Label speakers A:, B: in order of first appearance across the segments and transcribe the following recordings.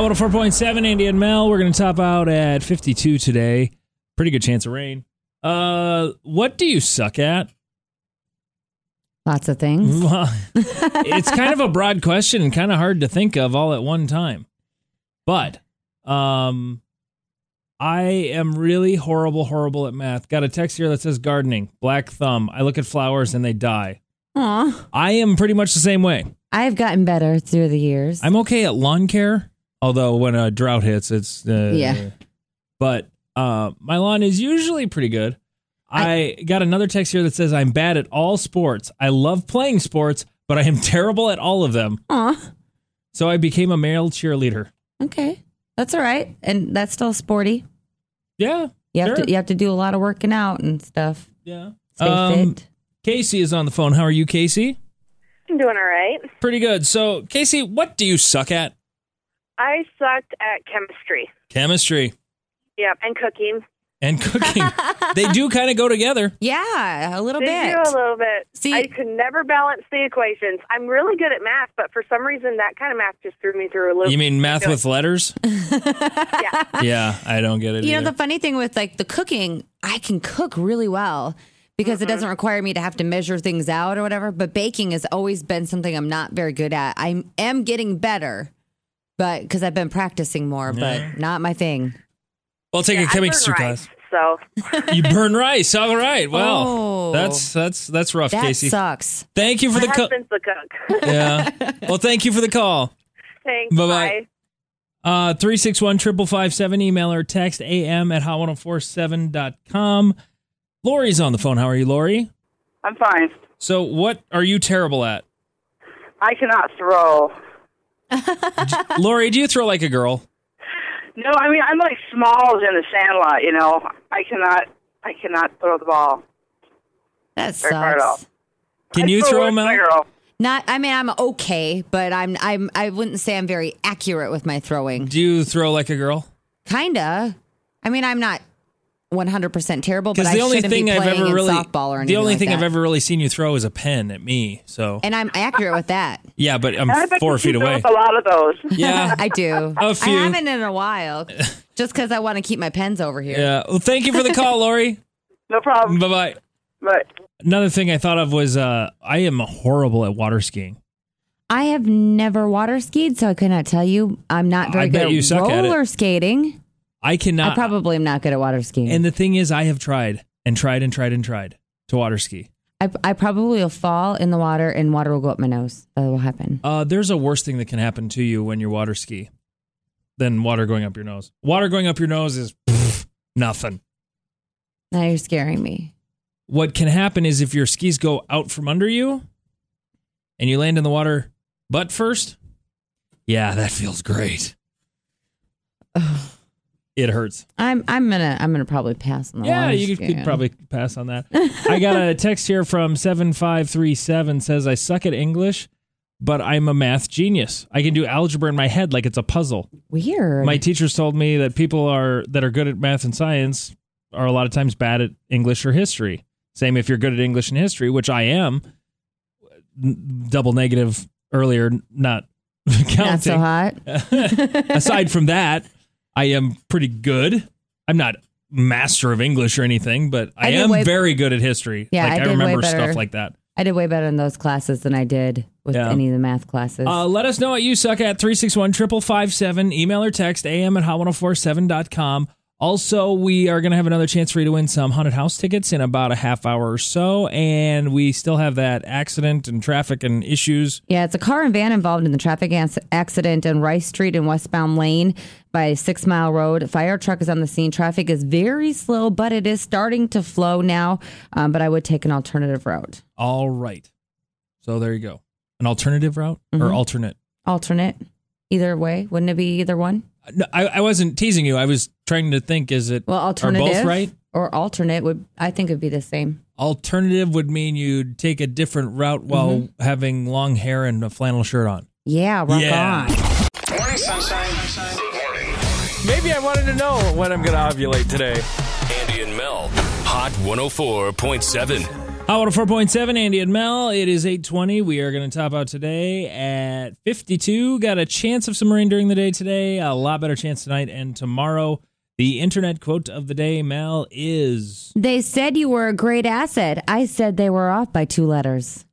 A: 104.7, Andy and Mel. We're going to top out at 52 today. Pretty good chance of rain. What do you suck at?
B: Lots of things.
A: It's kind of a broad question and kind of hard to think of all at one time. But I am really horrible at math. Got a text here that says gardening, black thumb. I look at flowers and they die.
B: Aw.
A: I am pretty much the same way.
B: I've gotten better through the years.
A: I'm okay at lawn care, although when a drought hits, it's...
B: Yeah.
A: But my lawn is usually pretty good. I got another text here that says I'm bad at all sports. I love playing sports, but I am terrible at all of them.
B: Aw.
A: So I became a male cheerleader.
B: Okay. That's all right. And that's still sporty.
A: Yeah.
B: You have to do a lot of working out and stuff.
A: Yeah.
B: Stay fit.
A: Casey is on the phone. How are you, Casey?
C: I'm doing all right.
A: Pretty good. So, Casey, what do you suck at?
C: I sucked at chemistry.
A: Chemistry.
C: Yeah, and cooking.
A: And cooking. They do kind of go together.
B: Yeah, a little
C: They
B: bit.
C: do a little bit.
B: See,
C: I could never balance the equations. I'm really good at math, but for some reason, that kind of math just threw me through a loop.
A: You mean math with letters?
C: Yeah.
A: Yeah, I don't get it
B: you know,
A: either.
B: the funny thing with like the cooking, I can cook really well because it doesn't require me to have to measure things out or whatever. But baking has always been something I'm not very good at. I am getting better, but because I've been practicing more, but not my thing.
A: Well, take a
C: I
A: chemistry
C: burn
A: class.
C: rice, so
A: You burn rice. All right. Well,
B: Oh.
A: that's rough,
B: That
A: Casey.
B: sucks.
A: Thank you for
C: my
A: the call.
C: husband's the cook.
A: Yeah. Well, thank you for the call.
C: Thanks.
A: Bye-bye.
C: Bye.
A: 361-5557, email or text am@hot1047.com. Lori's on the phone. How are you, Lori?
D: I'm fine.
A: So what are you terrible at?
D: I cannot throw.
A: Lori, do you throw like a girl?
D: No, I mean, I'm like Smalls in the Sandlot, you know. I cannot throw the ball.
B: That
D: Very far at all.
B: sucks.
A: Can you throw, Mel?
D: my girl.
B: I mean, I'm okay, but I wouldn't say I'm very accurate with my throwing.
A: Do you throw like a girl?
B: Kinda. I mean, I'm not 100% terrible, but
A: Because
B: I
A: the only
B: shouldn't
A: thing
B: be
A: I've
B: playing
A: ever
B: in
A: really
B: softball or anything
A: the only
B: like
A: thing
B: that.
A: I've ever really seen you throw is a pen at me. So
B: And I'm accurate with that.
A: yeah, but I'm
D: I bet
A: 4
D: you
A: feet
D: throw
A: away.
D: up a lot of those.
A: Yeah,
B: I do.
A: A few.
B: I haven't in a while, just because I want to keep my pens over here.
A: yeah. Well, thank you for the call, Lori.
D: No problem.
A: Bye bye.
D: But
A: Another thing I thought of was I am horrible at water skiing.
B: I have never water skied, so I could not tell you. I'm not very
A: I bet
B: good
A: you
B: at
A: suck at it.
B: roller skating.
A: I cannot.
B: I probably am not good at water skiing.
A: And the thing is, I have tried to water ski.
B: I probably will fall in the water and water will go up my nose. That will happen.
A: There's a worse thing that can happen to you when you water ski than water going up your nose. Water going up your nose is nothing.
B: Now you're scaring me.
A: What can happen is if your skis go out from under you and you land in the water butt first, yeah, that feels great. It hurts.
B: I'm gonna probably pass on the
A: Yeah,
B: water
A: you
B: skiing.
A: could probably pass on that. I got a text here from 7537 says, I suck at English, but I'm a math genius. I can do algebra in my head like it's a puzzle.
B: Weird.
A: My teachers told me that people that are good at math and science are a lot of times bad at English or history. Same if you're good at English and history, which I am. Double negative earlier, not counting.
B: Not so hot.
A: Aside from that, I am pretty good. I'm not master of English or anything, but I
B: did
A: am
B: way-
A: very good at history.
B: Yeah,
A: like
B: I
A: I
B: did way
A: remember
B: better.
A: stuff like that.
B: I did way better in those classes than I did with
A: Yeah.
B: any of the math classes.
A: Let us know what you suck at 361-5557. Email or text am@hot1047.com. Also, we are going to have another chance for you to win some haunted house tickets in about a half hour or so. And we still have that accident and traffic and issues.
B: Yeah, it's a car and van involved in the traffic accident on Rice Street in westbound lane by 6 Mile Road. A fire truck is on the scene. Traffic is very slow, but it is starting to flow now. But I would take an alternative route.
A: All right. So there you go. An alternative route or alternate?
B: Alternate. Either way. Wouldn't it be either one?
A: No, I wasn't teasing you. I was trying to think, is it
B: Well,
A: are
B: alternative
A: both right?
B: or alternate I think would be the same.
A: Alternative would mean you'd take a different route while having long hair and a flannel shirt on.
B: Yeah, rock on.
E: Morning, sunshine. Good morning.
A: Maybe I wanted to know when I'm going to ovulate today.
E: Andy and Mel, Hot 104.7.
A: Hot 104.7, Andy and Mel. It is 8:20. We are going to top out today at 52. Got a chance of some rain during the day today. A lot better chance tonight and tomorrow. The internet quote of the day, Mel, is...
B: They said you were a great asset. I said they were off by 2 letters.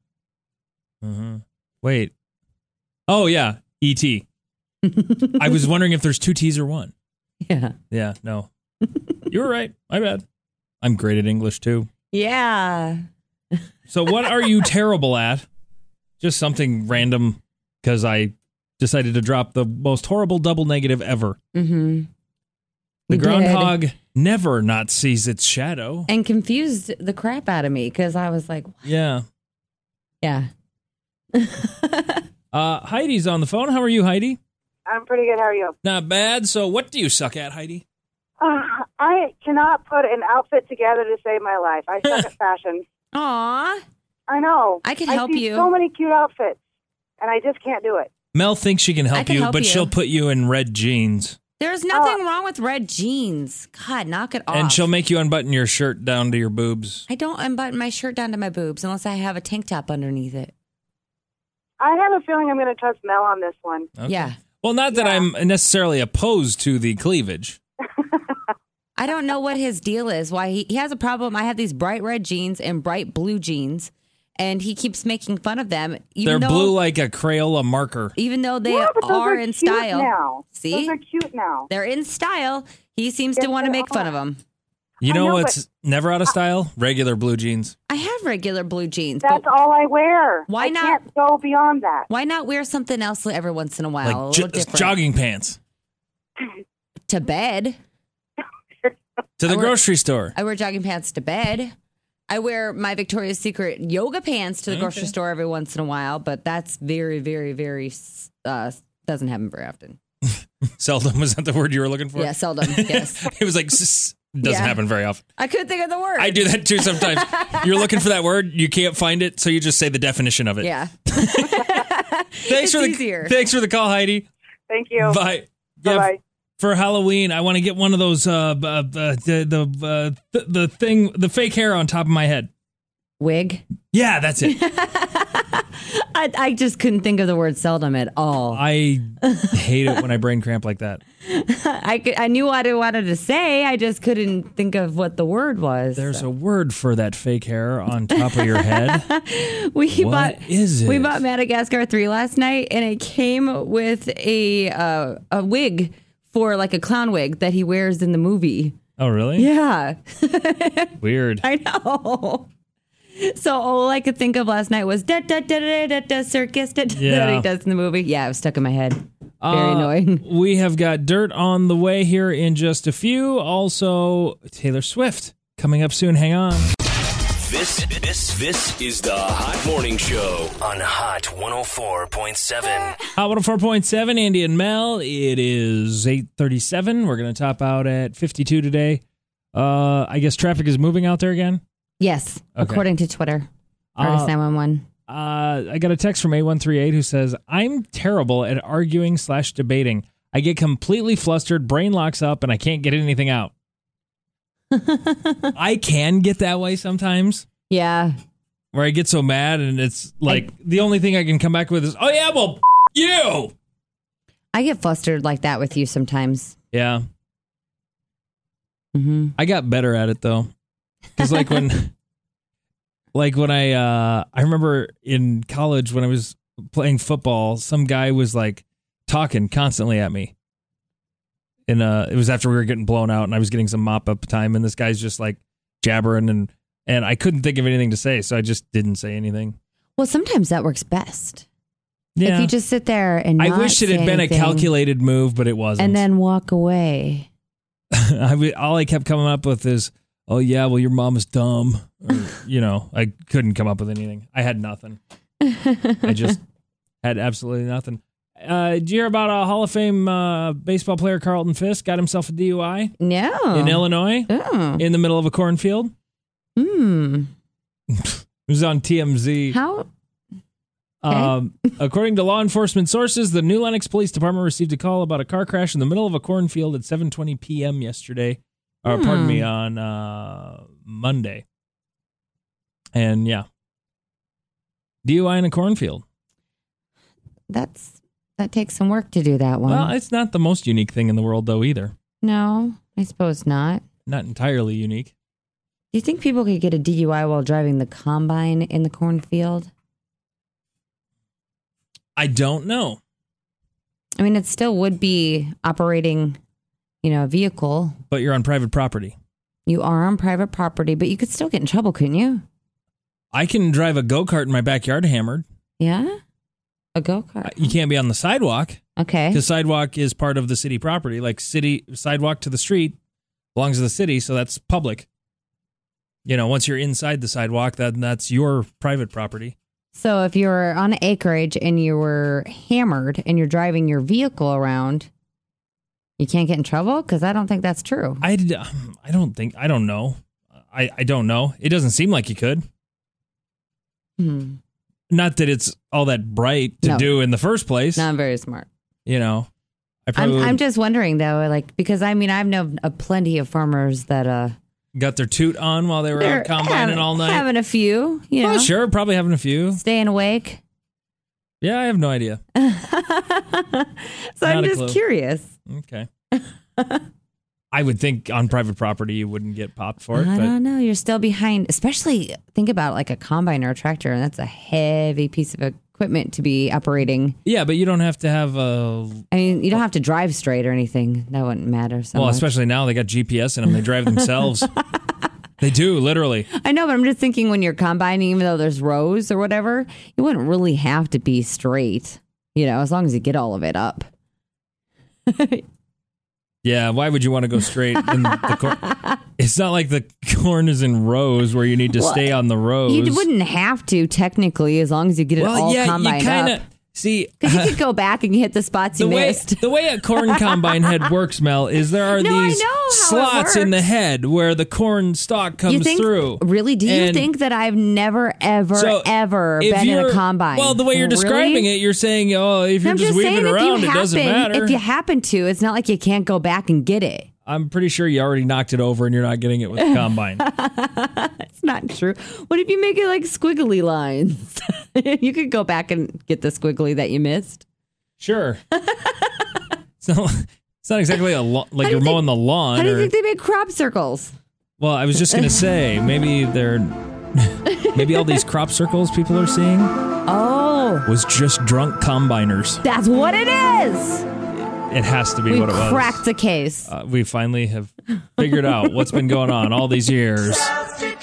A: Wait. Oh, yeah. E.T. I was wondering if there's 2 T's or 1.
B: Yeah.
A: Yeah, no. You were right. My bad. I'm great at English, too.
B: Yeah.
A: So what are you terrible at? Just something random because I decided to drop the most horrible double negative ever.
B: Mm-hmm.
A: The groundhog never not sees its shadow.
B: And confused the crap out of me because I was like, what?
A: Yeah.
B: Yeah.
A: Heidi's on the phone. How are you, Heidi?
C: I'm pretty good. How are you?
A: Not bad. So what do you suck at, Heidi?
C: I cannot put an outfit together to save my life. I suck at fashion.
B: Aw.
C: I know.
B: I can help
C: see
B: you.
C: So many cute outfits, and I just can't do it.
A: Mel thinks she can help
B: can
A: you,
B: help
A: but
B: you.
A: she'll put you in red jeans.
B: There's nothing wrong with red jeans. God, knock it off.
A: And she'll make you unbutton your shirt down to your boobs.
B: I don't unbutton my shirt down to my boobs unless I have a tank top underneath it.
C: I have a feeling I'm going to trust Mel on this one.
A: Okay.
B: Yeah.
A: Well, not that I'm necessarily opposed to the cleavage.
B: I don't know what his deal is. Why he has a problem. I have these bright red jeans and bright blue jeans, and he keeps making fun of them.
A: They're blue like a Crayola marker.
B: Even though they
C: Yeah, but those
B: are
C: are
B: in
C: cute
B: style.
C: now.
B: See?
C: Those are cute now.
B: They're in style. He seems to
C: Yes,
B: want to
C: they
B: make fun
C: are.
B: of them.
A: You
C: I
A: know
C: know,
A: what's never out of style? Regular blue jeans.
B: I have regular blue jeans.
C: That's
B: but
C: all I wear.
B: Why
C: I
B: not-
C: can't go beyond that.
B: why not wear something else every once in a while? a
A: Like
B: little different.
A: jogging pants.
B: To bed.
A: To the
B: I wear-
A: grocery store.
B: I wear jogging pants to bed. I wear my Victoria's Secret yoga pants to the grocery store every once in a while, but that's very, very, very, doesn't happen very often.
A: Seldom, was that the word you were looking for?
B: Yeah, seldom, yes.
A: It was like, doesn't
B: Yeah.
A: happen very often.
B: I couldn't think of the word.
A: I do that too sometimes. You're looking for that word, you can't find it, so you just say the definition of it.
B: Yeah.
A: Thanks
B: It's
A: for
B: easier.
A: Thanks for the call, Heidi.
C: Thank you.
A: Bye. Yeah,
C: Bye-bye.
A: for Halloween, I want to get one of those the thing, the fake hair on top of my head.
B: Wig.
A: Yeah, that's it.
B: I just couldn't think of the word seldom at all.
A: I hate it when I brain cramp like that.
B: I knew what I wanted to say. I just couldn't think of what the word was.
A: There's a word for that fake hair on top of your head.
B: We
A: What is it?
B: We bought Madagascar 3 last night, and it came with a wig for like a clown wig that he wears in the movie.
A: Oh, really?
B: Yeah,
A: Weird.
B: I know. So all I could think of last night was da da da da da da circus da, da,
A: Yeah.
B: that he does in the movie. Yeah, it was stuck in my head. Very annoying.
A: We have got dirt on the way here in just a few. Also, Taylor Swift coming up soon. Hang on.
F: This is the Hot Morning Show on Hot 104.7.
A: Hot 104.7, Andy and Mel. It is 8:37. We're going to top out at 52 today. I guess traffic is moving out there again.
B: Yes,
A: Okay.
B: according to Twitter. Artist 911.
A: I got a text from A138 who says, I'm terrible at arguing/debating. I get completely flustered, brain locks up, and I can't get anything out. I can get that way sometimes,
B: Yeah.
A: where I get so mad and it's like the only thing I can come back with is, oh yeah, well, you.
B: I get flustered like that with you sometimes.
A: Yeah.
B: Mm-hmm.
A: I got better at it though. Because when I remember in college when I was playing football, some guy was like talking constantly at me. And it was after we were getting blown out and I was getting some mop up time and this guy's just like jabbering and I couldn't think of anything to say, so I just didn't say anything.
B: Well, sometimes that works best.
A: Yeah.
B: If you just sit there and
A: I
B: not
A: wish it
B: say
A: had been
B: anything,
A: a calculated move, but it wasn't.
B: and then walk away.
A: All I kept coming up with is, oh yeah, well your mom is dumb. Or, I couldn't come up with anything. I had nothing. I just had absolutely nothing. Did you hear about a Hall of Fame baseball player Carlton Fisk got himself a DUI
B: No.
A: in Illinois
B: Oh.
A: in the middle of a cornfield?
B: Hmm.
A: It was on TMZ.
B: How?
A: According to law enforcement sources, the New Lenox Police Department received a call about a car crash in the middle of a cornfield at 7:20 p.m. yesterday. Or pardon me, on Monday. And yeah. DUI in a cornfield.
B: That takes some work to do that one.
A: Well, it's not the most unique thing in the world, though, either.
B: No, I suppose not.
A: Not entirely unique.
B: Do you think people could get a DUI while driving the combine in the cornfield?
A: I don't know.
B: I mean, it still would be operating, a vehicle.
A: But you're on private property.
B: You are on private property, but you could still get in trouble, couldn't you?
A: I can drive a go-kart in my backyard hammered.
B: Yeah? A go-kart.
A: You can't be on the sidewalk.
B: Okay.
A: Because sidewalk is part of the city property. Like city sidewalk to the street belongs to the city, so that's public. Once you're inside the sidewalk, that's your private property.
B: So if you're on acreage and you were hammered and you're driving your vehicle around, you can't get in trouble? Because I don't think that's true.
A: I don't know. I don't know. It doesn't seem like you could. Not that it's all that bright to do in the first place.
B: Not very smart.
A: I'm
B: just wondering though, because I've known plenty of farmers that
A: got their toot on while they were out combining all night.
B: Having a few,
A: Well, sure, probably having a few.
B: Staying awake.
A: Yeah, I have no idea.
B: So I'm just curious.
A: Okay. I would think on private property you wouldn't get popped for it.
B: I don't know. You're still behind. Especially think about like a combine or a tractor, and that's a heavy piece of equipment to be operating.
A: Yeah, but you don't have to have
B: you don't have to drive straight or anything. That wouldn't matter so much.
A: Especially now they got GPS in them. They drive themselves. They do, literally.
B: I know, but I'm just thinking when you're combining, even though there's rows or whatever, you wouldn't really have to be straight, as long as you get all of it up.
A: Yeah, why would you want to go straight in the corn? It's not like the corn is in rows where you need to stay on the rows.
B: You wouldn't have to, technically, as long as you get it all combined up.
A: See,
B: because you could go back and hit the spots you missed.
A: The way a corn combine head works, Mel, is there are these slots in the head where the corn stalk comes through.
B: Really? Do you think that I've never, ever been in a combine?
A: Well, the way you're describing it, you're saying, if you're just weaving around, it doesn't matter.
B: If you happen to, it's not like you can't go back and get it.
A: I'm pretty sure you already knocked it over and you're not getting it with the combine.
B: It's not true. What if you make it like squiggly lines? You could go back and get the squiggly that you missed.
A: Sure. It's not exactly like you're mowing the lawn.
B: How do you think they make crop circles?
A: Well, I was just going to say, maybe all these crop circles people are seeing was just drunk combiners.
B: That's what it is.
A: It has to be what it was.
B: We cracked the case.
A: We finally have figured out what's been going on all these years.
F: Need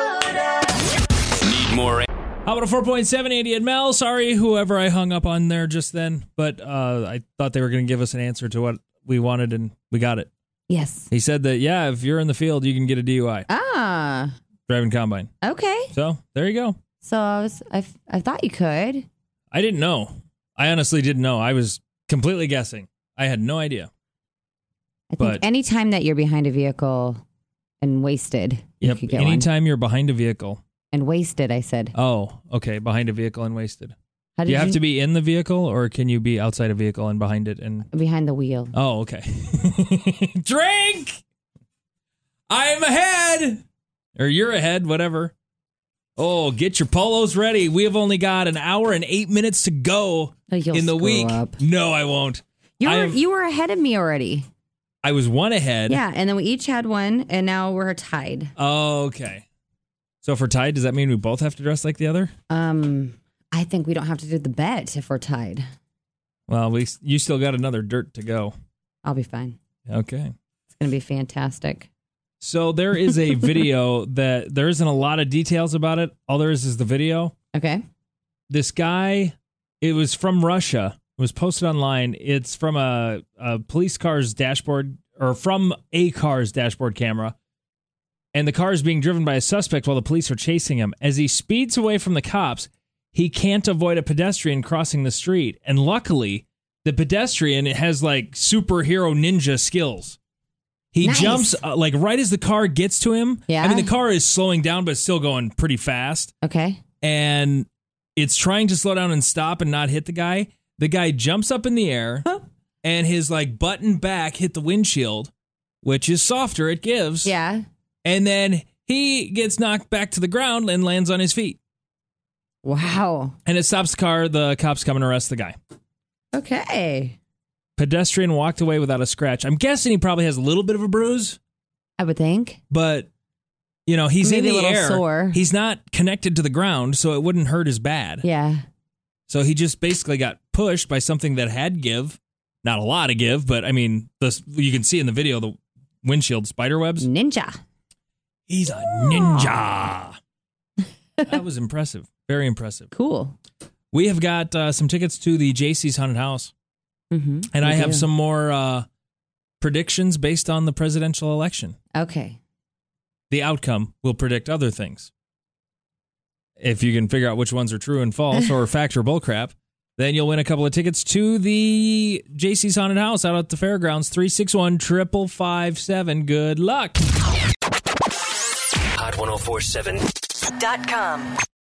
F: more?
A: How about a 4.7, Andy and Mel? Sorry, whoever I hung up on there just then, but I thought they were going to give us an answer to what we wanted, and we got it.
B: Yes.
A: He said that, if you're in the field, you can get a DUI. Driving combine.
B: Okay.
A: So, there you go.
B: So, I thought you could.
A: I didn't know. I honestly didn't know. I was completely guessing. I had no idea.
B: I think any time that you're behind a vehicle and wasted, you could get
A: anytime you're behind a vehicle.
B: And wasted, I said.
A: Oh, okay. Behind a vehicle and wasted.
B: Do
A: you have to be in the vehicle, or can you be outside a vehicle and behind it? And
B: behind the wheel.
A: Oh, okay. Drink! I'm ahead! Or you're ahead, whatever. Oh, get your polos ready. We have only got an hour and 8 minutes to go in the week. No, I won't.
B: You were ahead of me already.
A: I was one ahead.
B: Yeah, and then we each had one, and now we're tied.
A: Oh, okay. So if we're tied, does that mean we both have to dress like the other?
B: I think we don't have to do the bet if we're tied.
A: Well, you still got another dirt to go.
B: I'll be fine.
A: Okay.
B: It's going to be fantastic.
A: So there is a video that there isn't a lot of details about it. All there is the video.
B: Okay.
A: This guy, it was from Russia. It was posted online. It's from a police car's dashboard, or from a car's dashboard camera. And the car is being driven by a suspect while the police are chasing him. As he speeds away from the cops, he can't avoid a pedestrian crossing the street. And luckily, the pedestrian has like superhero ninja skills. He jumps right as the car gets to him.
B: Yeah.
A: I mean, the car is slowing down, but still going pretty fast.
B: Okay.
A: And it's trying to slow down and stop and not hit the guy. The guy jumps up in the air, and his butt and back hit the windshield, which is softer. It gives.
B: Yeah.
A: And then He gets knocked back to the ground and lands on his feet.
B: Wow.
A: And it stops the car. The cops come and arrest the guy.
B: Okay.
A: Pedestrian walked away without a scratch. I'm guessing he probably has a little bit of a bruise,
B: I would think.
A: but, he's
B: Maybe
A: in
B: a
A: the
B: little
A: air.
B: sore.
A: He's not connected to the ground, so it wouldn't hurt as bad.
B: Yeah.
A: So he just basically got pushed by something that had give. Not a lot of give, but, you can see in the video the windshield spider webs.
B: Ninja.
A: He's a ninja. That was impressive. Very impressive.
B: Cool.
A: We have got some tickets to the JC's Haunted House.
B: Mm-hmm.
A: And I have some more predictions based on the presidential election.
B: Okay.
A: The outcome will predict other things. If you can figure out which ones are true and false or fact or bullcrap, then you'll win a couple of tickets to the JC's Haunted House out at the fairgrounds. 361-555-7. Good luck.
F: Hot 1047.com.